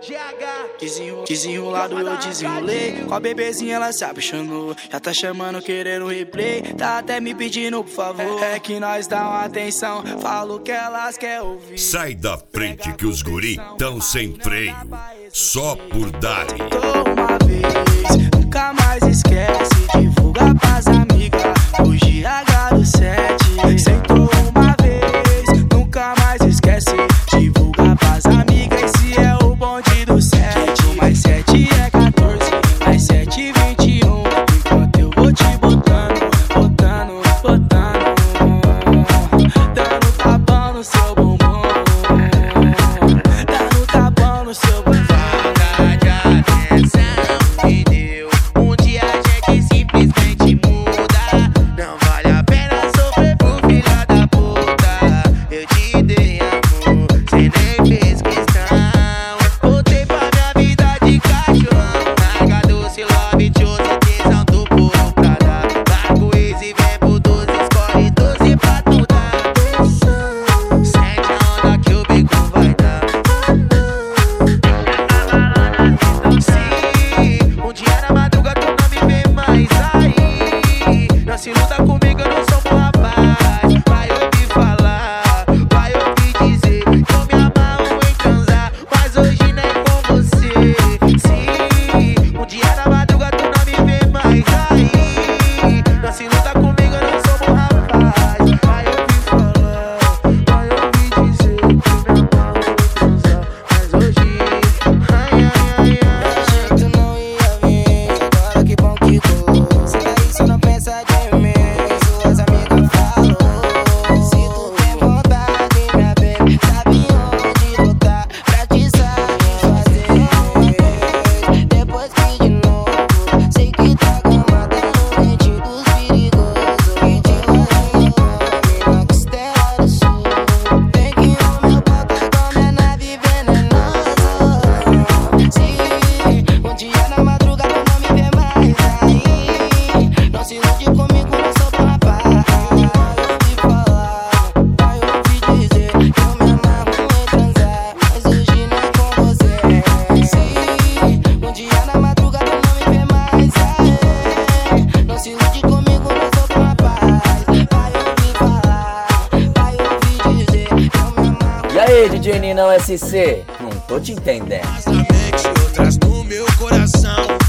Desenrolado eu desenrolei, com a bebezinha ela se apaixonou. Já tá chamando, querendo replay, tá até me pedindo por favor. É que nós dá uma atenção, falo que elas quer ouvir. Sai da frente que os guri tão sem freio, só por dar. Uma vez, nunca mais esquece, divulga pras amigas, hoje H7. Sentou uma vez, nunca mais esquece, divulga pras amigas, esse é o bonde do 7. Mais 7 é 14, mais 7 21. Enquanto eu vou te botando, dando tapão no seu bumbum, dando tapão no seu bumbum. Falta de atenção, entendeu? Um dia a gente simplesmente muda. Não vale a pena sofrer por filha da puta. Eu te dei amor, cê nem fez questão. Voltei pra minha vida de cachorrão. Larga doce, love, chose, tesão do povo pra dar. Larga o easy, vem pro 12, escolhe 12 pra tu dar atenção. Sente a onda que o bico vai dar. Sim, um dia na madruga tu não me vê mais aí. Não se luta comigo, eu não sou bom rapaz. Vai ouvir falar, vai ouvir dizer que eu me amarro em transar, mas hoje não é com você. Sim, um dia na madruga tu não me vê mais aí. Não se luta comigo, eu não sou bom rapaz. Vai ouvir falar, vai ouvir dizer que eu me amarro em transar, mas hoje, ai, ai, ai, ai. Tu não ia vir, agora que bom que tô. Se é isso, não pensa de mim, suas amigas falou. Se tu tem vontade, minha baby, sabe onde voltar pra te satisfazer. Depois que de novo, sei que tá gamada no mente dos perigosos. Que te larga na costela do sul. Vem que o meu pau tá como é nave venenoso. Sim, um dia na madruga tu não me vê mais aí. Não se ilude comigo, não sou bom rapaz. Vai ouvir dizer que eu me amarro em transar, mas hoje não é com você. Sim, um dia na madruga tu não me vê mais aí. Não se ilude comigo, não sou bom rapaz. Vai ouvir dizer que eu me amarro. E aí, DJ Ninão SC? Não tô te entendendo. Outras no meu coração.